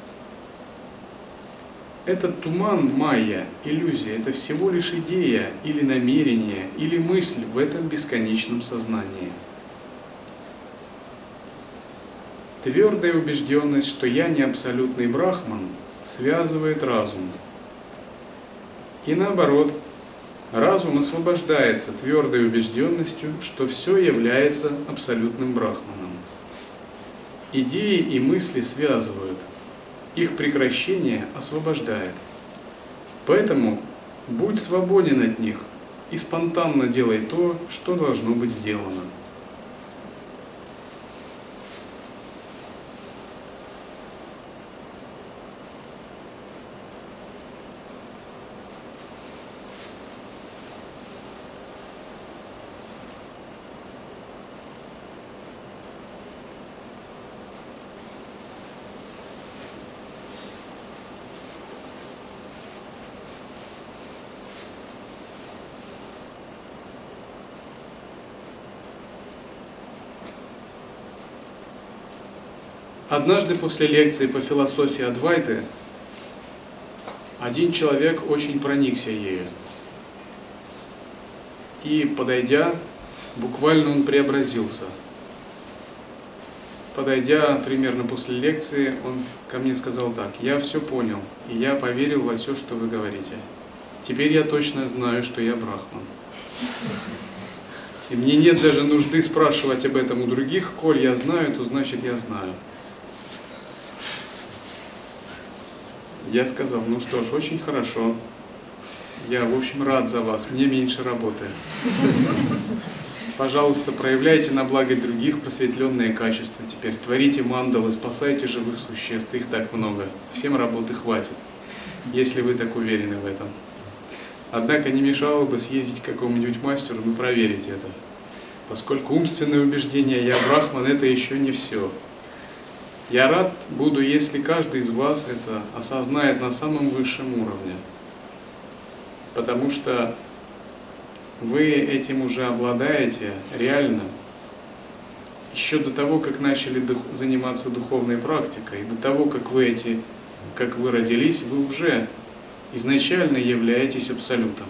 Этот туман, майя, иллюзия – это всего лишь идея или намерение, или мысль в этом бесконечном сознании. Твердая убежденность, что я не абсолютный брахман, связывает разум. И наоборот, разум освобождается твердой убежденностью, что все является абсолютным брахманом. Идеи и мысли связывают, их прекращение освобождает. Поэтому будь свободен от них и спонтанно делай то, что должно быть сделано. Однажды после лекции по философии Адвайты один человек очень проникся ею. И, подойдя, буквально он преобразился. Подойдя примерно после лекции, он ко мне сказал так: «Я все понял, и я поверил во все, что вы говорите. Теперь я точно знаю, что я брахман. И мне нет даже нужды спрашивать об этом у других, коль я знаю, то значит я знаю». Я сказал: ну что ж, очень хорошо. Я, в общем, рад за вас, мне меньше работы. Пожалуйста, проявляйте на благо других просветленные качества теперь. Творите мандалы, спасайте живых существ, их так много. Всем работы хватит, если вы так уверены в этом. Однако не мешало бы съездить к какому-нибудь мастеру и проверить это. Поскольку умственное убеждение «я брахман» — это еще не все. Я рад буду, если каждый из вас это осознает на самом высшем уровне, потому что вы этим уже обладаете реально еще до того, как начали дух, заниматься духовной практикой, до того, как вы, эти, как вы родились, вы уже изначально являетесь абсолютом.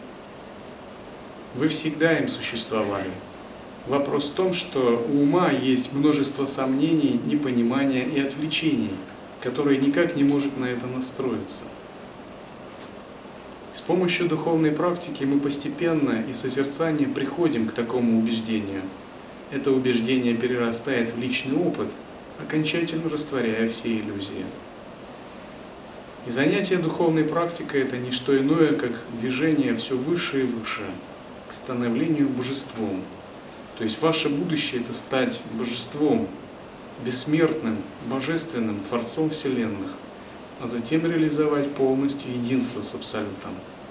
Вы всегда им существовали. Вопрос в том, что у ума есть множество сомнений, непонимания и отвлечений, которые никак не может на это настроиться. С помощью духовной практики мы постепенно и созерцанием приходим к такому убеждению. Это убеждение перерастает в личный опыт, окончательно растворяя все иллюзии. И занятие духовной практикой – это не что иное, как движение все выше и выше, к становлению божеством. То есть ваше будущее – это стать божеством, бессмертным, божественным, Творцом Вселенных, а затем реализовать полностью единство с Абсолютом.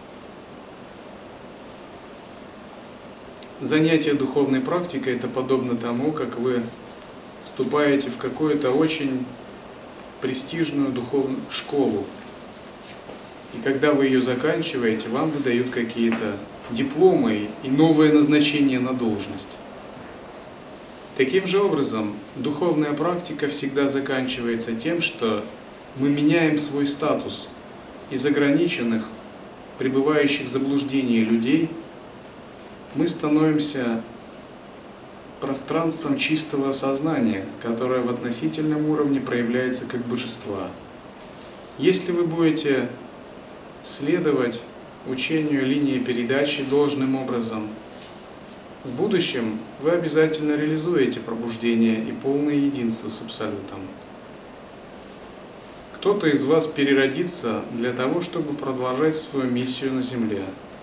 Занятие духовной практикой – это подобно тому, как вы вступаете в какую-то очень престижную духовную школу. И когда вы ее заканчиваете, вам выдают какие-то дипломы и новое назначение на должность. Таким же образом, духовная практика всегда заканчивается тем, что мы меняем свой статус. Из ограниченных, пребывающих в заблуждении людей, мы становимся пространством чистого сознания, которое в относительном уровне проявляется как божества. Если вы будете следовать учению линии передачи должным образом, в будущем вы обязательно реализуете пробуждение и полное единство с Абсолютом. Кто-то из вас переродится для того, чтобы продолжать свою миссию на Земле.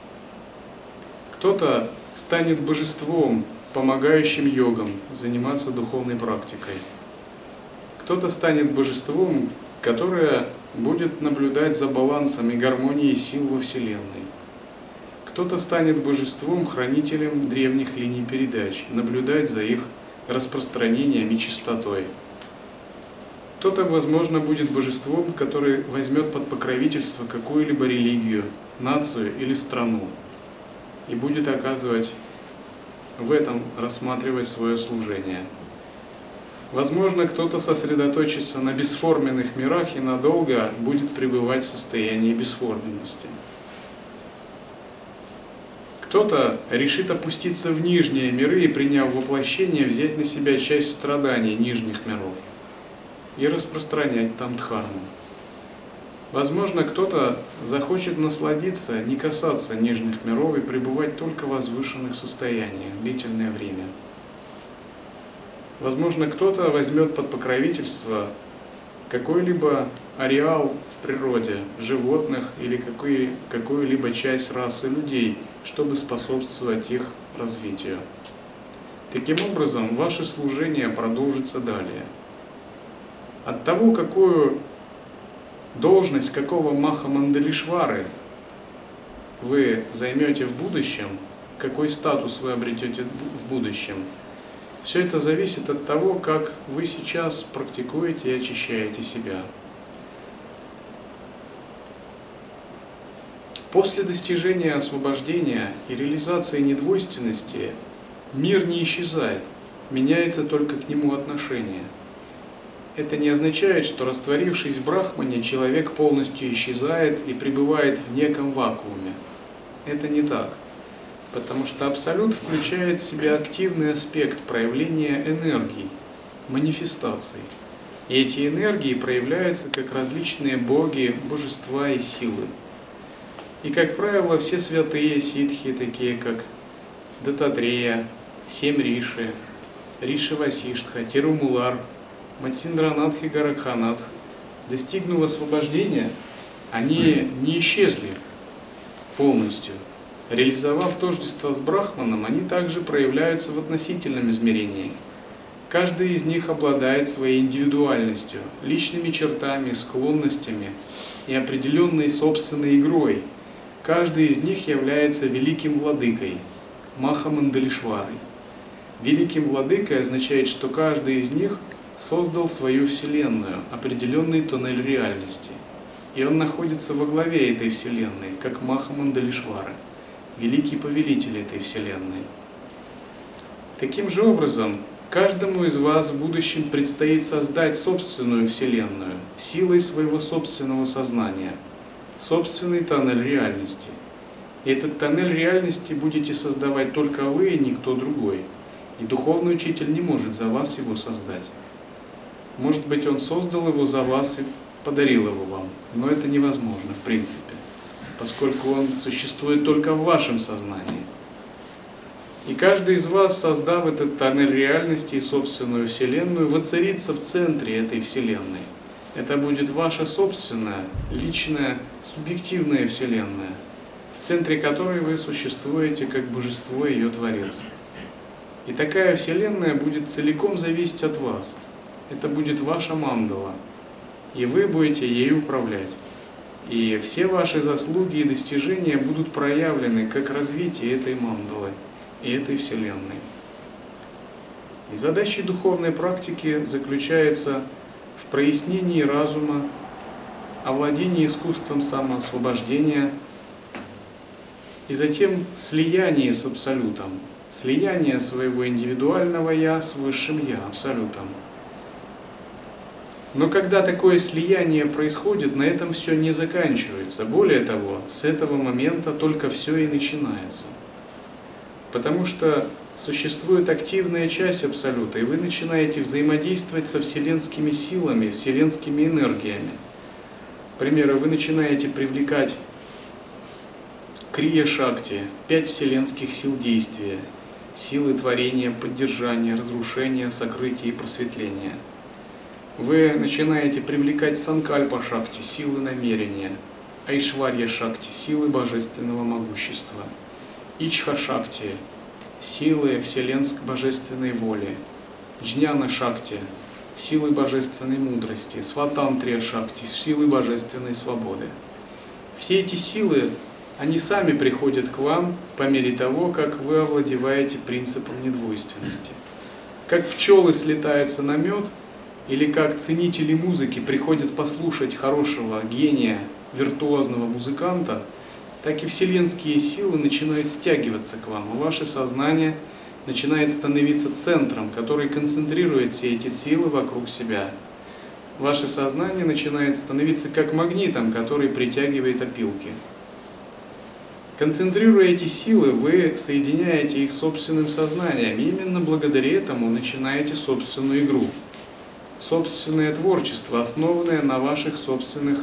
Кто-то станет божеством, помогающим йогам заниматься духовной практикой. Кто-то станет божеством, которое будет наблюдать за балансом и гармонией сил во Вселенной. Кто-то станет божеством, хранителем древних линий передач, наблюдать за их распространением и чистотой. Кто-то, возможно, будет божеством, который возьмет под покровительство какую-либо религию, нацию или страну и будет оказывать в этом, рассматривать свое служение. Возможно, кто-то сосредоточится на бесформенных мирах и надолго будет пребывать в состоянии бесформенности. Кто-то решит опуститься в нижние миры и, приняв воплощение, взять на себя часть страданий нижних миров и распространять там дхарму. Возможно, кто-то захочет насладиться, не касаться нижних миров и пребывать только в возвышенных состояниях длительное время. Возможно, кто-то возьмет под покровительство какой-либо ареал в природе, животных или какой, какую-либо часть расы людей, чтобы способствовать их развитию. Таким образом, ваше служение продолжится далее. От того, какую должность, какого Махамандалишвары вы займете в будущем, какой статус вы обретете в будущем, все это зависит от того, как вы сейчас практикуете и очищаете себя. После достижения освобождения и реализации недвойственности мир не исчезает, меняется только к нему отношение. Это не означает, что, растворившись в Брахмане, человек полностью исчезает и пребывает в неком вакууме. Это не так. Потому что Абсолют включает в себя активный аспект проявления энергий, манифестаций. И эти энергии проявляются как различные боги, божества и силы. И, как правило, все святые ситхи, такие как Дататрея, Семь Риши, Риши Васиштха, Тирумулар, Матсиндранатх и Гаракханатх, достигнув освобождения, они не исчезли полностью. Реализовав тождество с Брахманом, они также проявляются в относительном измерении. Каждый из них обладает своей индивидуальностью, личными чертами, склонностями и определенной собственной игрой. Каждый из них является великим владыкой, Махамандалишварой. Великим владыкой означает, что каждый из них создал свою вселенную, определенный туннель реальности. И он находится во главе этой вселенной, как Махамандалишвара, великий повелитель этой вселенной. Таким же образом, каждому из вас в будущем предстоит создать собственную вселенную, силой своего собственного сознания, собственный тоннель реальности. И этот тоннель реальности будете создавать только вы и никто другой. И духовный учитель не может за вас его создать. Может быть, он создал его за вас и подарил его вам, но это невозможно в принципе, поскольку он существует только в вашем сознании. И каждый из вас, создав этот тоннель реальности и собственную вселенную, воцарится в центре этой вселенной. Это будет ваша собственная, личная, субъективная вселенная, в центре которой вы существуете как божество и ее творец. И такая вселенная будет целиком зависеть от вас. Это будет ваша мандала, и вы будете ею управлять. И все ваши заслуги и достижения будут проявлены как развитие этой мандалы и этой вселенной. И задача духовной практики заключается в прояснении разума, овладении искусством самоосвобождения и затем слиянии с Абсолютом, слияние своего индивидуального «я» с Высшим «Я», Абсолютом. Но когда такое слияние происходит, на этом все не заканчивается. Более того, с этого момента только все и начинается. Потому что существует активная часть Абсолюта, и вы начинаете взаимодействовать со вселенскими силами, вселенскими энергиями. К примеру, вы начинаете привлекать Крия-шакти, пять вселенских сил действия, силы творения, поддержания, разрушения, сокрытия и просветления. Вы начинаете привлекать Санкальпа-шакти, силы намерения, Айшварья-шакти, силы божественного могущества, Ичха-шакти, силы вселенской божественной воли, Джняна-шакти, силы божественной мудрости, Сватантрия-шакти, силы божественной свободы. Все эти силы, они сами приходят к вам по мере того, как вы овладеваете принципом недвойственности. Как пчелы слетаются на мед, или как ценители музыки приходят послушать хорошего гения, виртуозного музыканта, так и вселенские силы начинают стягиваться к вам, а ваше сознание начинает становиться центром, который концентрирует все эти силы вокруг себя. Ваше сознание начинает становиться как магнитом, который притягивает опилки. Концентрируя эти силы, вы соединяете их с собственным сознанием, и именно благодаря этому начинаете собственную игру. Собственное творчество, основанное на ваших собственных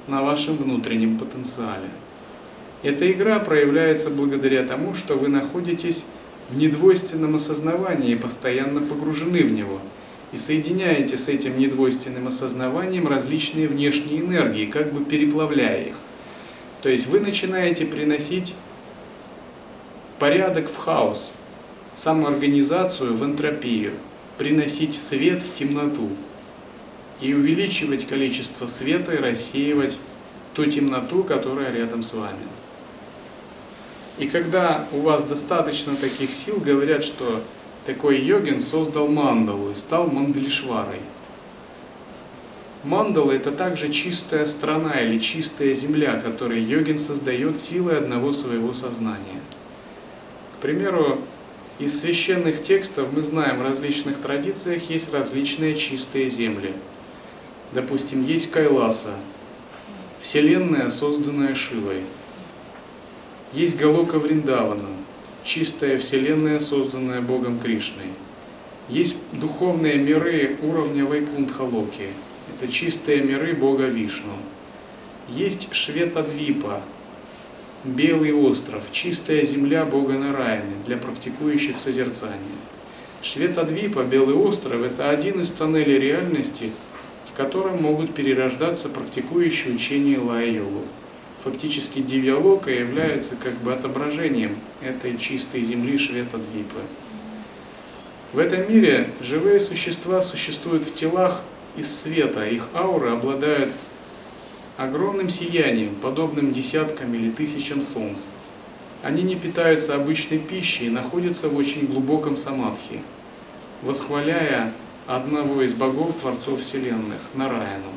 на вашем внутреннем потенциале. Эта игра проявляется благодаря тому, что вы находитесь в недвойственном осознавании и постоянно погружены в него, и соединяете с этим недвойственным осознаванием различные внешние энергии, как бы переплавляя их. То есть вы начинаете приносить порядок в хаос, самоорганизацию в энтропию, приносить свет в темноту и увеличивать количество света и рассеивать ту темноту, которая рядом с вами. И когда у вас достаточно таких сил, говорят, что такой йогин создал мандалу и стал мандалишварой. Мандала — это также чистая страна или чистая земля, которую йогин создает силой одного своего сознания. К примеру, из священных текстов мы знаем, в различных традициях есть различные чистые земли. Допустим, есть Кайласа, вселенная, созданная Шивой. Есть Галока Вриндавана, чистая вселенная, созданная Богом Кришной. Есть духовные миры уровня Вайкунтха-Локи. Это чистые миры Бога Вишну. Есть Шветадвипа, Белый остров, чистая земля Бога Нараяны для практикующих созерцания. Шветадвипа, Белый остров, это один из тоннелей реальности, в котором могут перерождаться практикующие учение Лая-йогу. Фактически Дивья-лока является как бы отображением этой чистой земли Шветадвипы. В этом мире живые существа существуют в телах из света, их ауры обладают огромным сиянием, подобным десяткам или тысячам солнц. Они не питаются обычной пищей и находятся в очень глубоком самадхи, восхваляя одного из богов, творцов вселенных, Нараяну.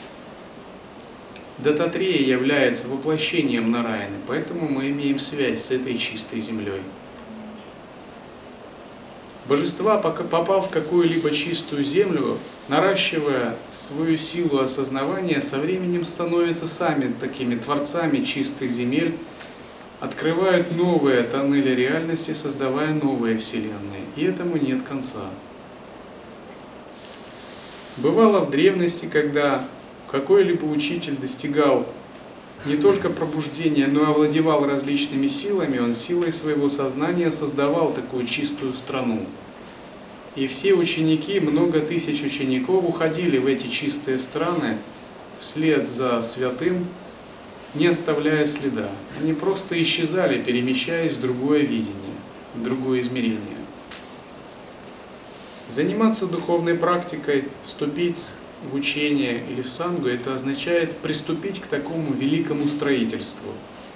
Дататрея является воплощением Нараяны, поэтому мы имеем связь с этой чистой землей. Божества, попав в какую-либо чистую землю, наращивая свою силу осознавания, со временем становятся сами такими творцами чистых земель, открывают новые тоннели реальности, создавая новые вселенные. И этому нет конца. Бывало в древности, когда какой-либо учитель достигал не только пробуждения, но и овладевал различными силами, он силой своего сознания создавал такую чистую страну. И все ученики, много тысяч учеников уходили в эти чистые страны вслед за святым, не оставляя следа. Они просто исчезали, перемещаясь в другое видение, в другое измерение. Заниматься духовной практикой, вступить в учение или в сангу, это означает приступить к такому великому строительству.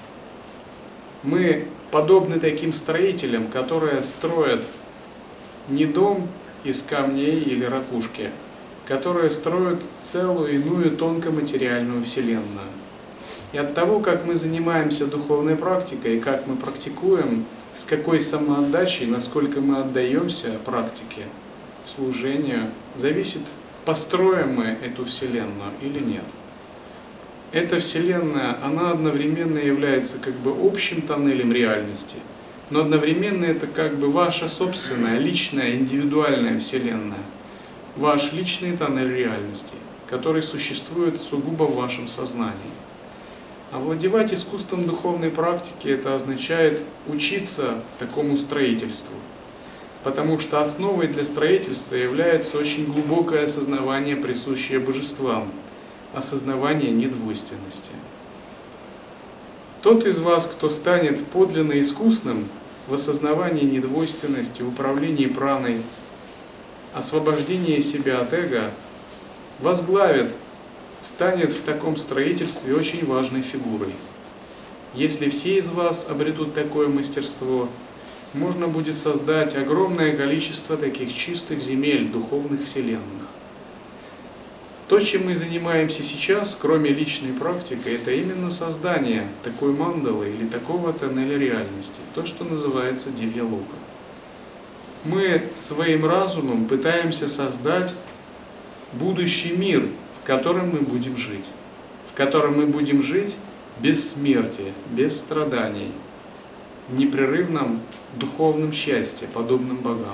Мы подобны таким строителям, которые строят не дом из камней или ракушки, которые строят целую иную тонкоматериальную вселенную. И от того, как мы занимаемся духовной практикой, как мы практикуем, с какой самоотдачей, насколько мы отдаемся практике, служению, зависит, построим мы эту вселенную или нет. Эта вселенная, она одновременно является как бы общим тоннелем реальности, но одновременно это как бы ваша собственная, личная, индивидуальная вселенная, ваш личный тоннель реальности, который существует сугубо в вашем сознании. Овладевать искусством духовной практики — это означает учиться такому строительству, потому что основой для строительства является очень глубокое осознавание, присущее божествам, осознавание недвойственности. Тот из вас, кто станет подлинно искусным в осознавании недвойственности, в управлении праной, освобождении себя от эго, возглавит, станет в таком строительстве очень важной фигурой. Если все из вас обретут такое мастерство, можно будет создать огромное количество таких чистых земель, духовных вселенных. То, чем мы занимаемся сейчас, кроме личной практики, это именно создание такой мандалы или такого тоннеля реальности, то, что называется Дивья-лока. Мы своим разумом пытаемся создать будущий мир, в котором мы будем жить, в котором мы будем жить без смерти, без страданий, в непрерывном духовном счастье, подобном богам.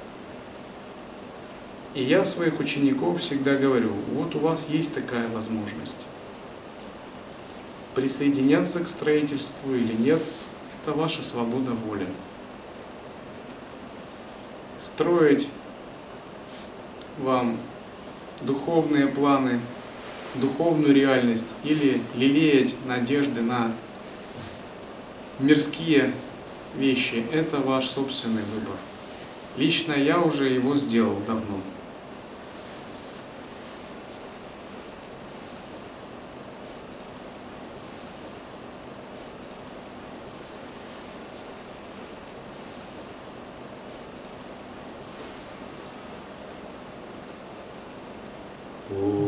И я своих учеников всегда говорю: вот у вас есть такая возможность. присоединяться к строительству или нет, это ваша свобода воли. Строить вам духовные планы, духовную реальность или лелеять надежды на мирские вещи – это ваш собственный выбор. Лично я уже его сделал давно. О.